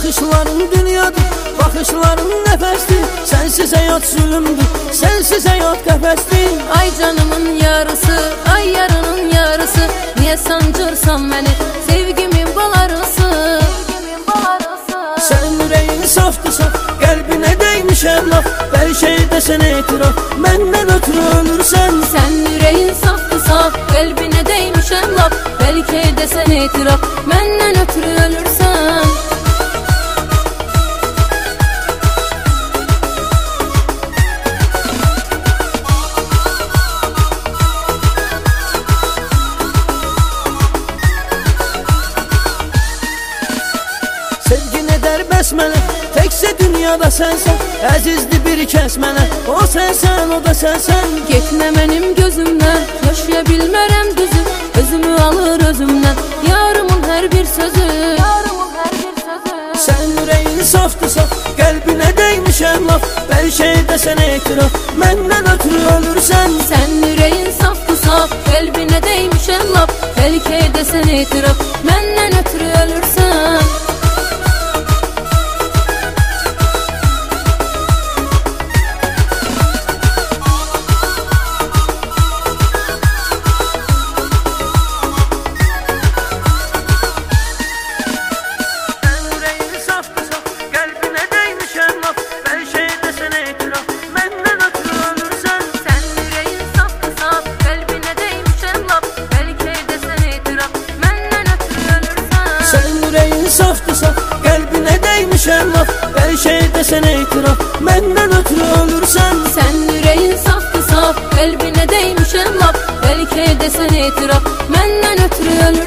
Baxışların dünyadır, baxışların nəfəsdir. Sənsiz həyat zülümdür, sənsiz həyat qəfəsdir. Ay canımın yarısı, ay yarının yarısı, niye sancırsan məni sevgimin balarısı? Sənin ürəyin safdır saf, qəlbinə değmişəm laf. Bəlkə edəsən etiraf, məndən ötürü ölürsən. Sənin ürəyin safdır saf, qəlbinə değmişəm laf. Bəlkə edəsən etiraf, məndən ötürü ölürsən. Sevgin edər bəs mənə, təkcə dünyada sənsən. Əzizdir bir kəs mənə, o sənsən, o da sənsən. Getmə mənim gözümdən, yaşaya bilmərəm düzü. Özümü alır özümdən, yarımın hər bir sözü. Sənin ürəyin safdır saf, qəlbinə değmişəm laf. Bəlkə edəsən etiraf, məndən ötürü ölürsən. Sənin ürəyin safdır saf, qəlbinə değmişəm laf. Bəlkə edəsən etiraf, məndən ötürü ölürsən. Safdır saf, qəlbinə değmişəm laf. Bəlkə edəsən etiraf, məndən ötürü ölürsən. Sənin ürəyin safdır saf, qəlbinə değmişəm laf. Bəlkə edəsən etiraf, məndən ötürü ölürsən.